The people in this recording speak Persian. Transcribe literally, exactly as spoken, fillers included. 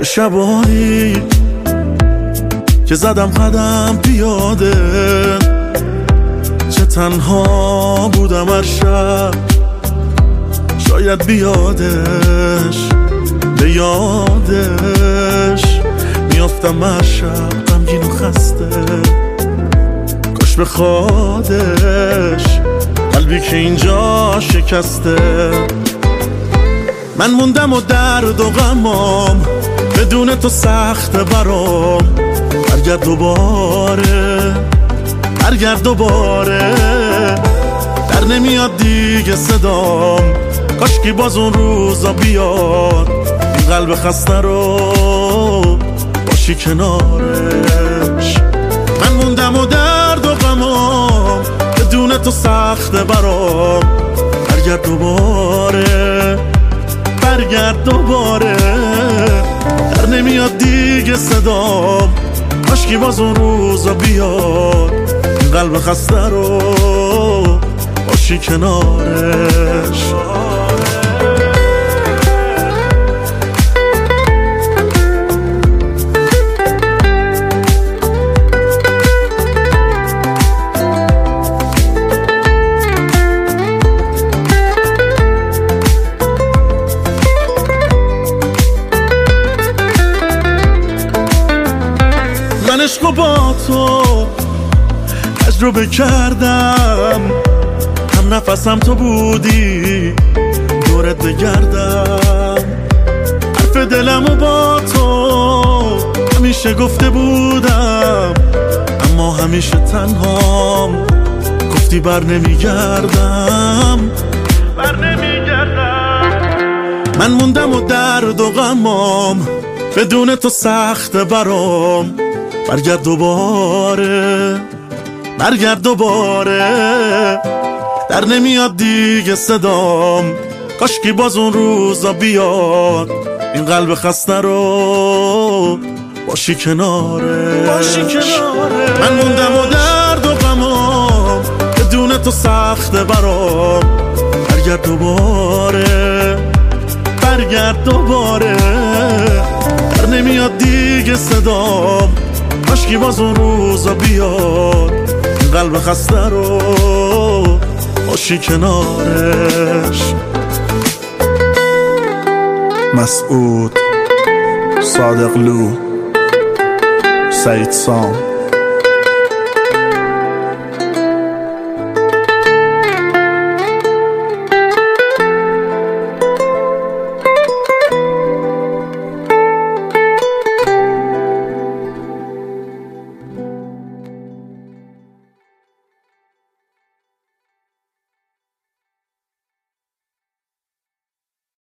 شبانی که زدم قدم پیاده، چه تنها بودم هر شب، شاید بیادش به یادش میافتم هر شب غمگین و خسته، کاش به خودش قلبی که اینجا شکسته. من موندم و درد و غمام بدون تو سخت برام، برگرد دوباره برگرد دوباره، در نمیاد دیگه صدام، کاشکی باز اون روزا بیاد، این قلب خسته رو باشی کنارش. من موندم و درد و غمام بدون تو سخت برام، برگرد دوباره برگرد دوباره، در نمیاد دیگه صدام، کاشکی باز اون روزا بیاد، این قلب خسته رو باشی کنارش. من عشقو با تو تجربه کردم، هم نفسم تو بودی دورت بگردم، حرف دلمو با تو همیشه گفته بودم، اما همیشه تنهام، گفتی بر نمیگردم بر نمیگردم. من موندم و درد و غمام بدون تو سخت برام، برگرد دوباره برگرد دوباره، در نمیاد دیگه صدام، کاشکی باز اون روزا بیاد، این قلب خسته رو باشی کناره باشی کناره. من موندم و درد و غمام بدون تو سخت برام، برگرد دوباره برگرد دوباره، در نمیاد دیگه صدام، کاشکی باز اون روزا بیاد، این قلب خسته رو باشی کنارش. مسعود صادقلو، سعید سام.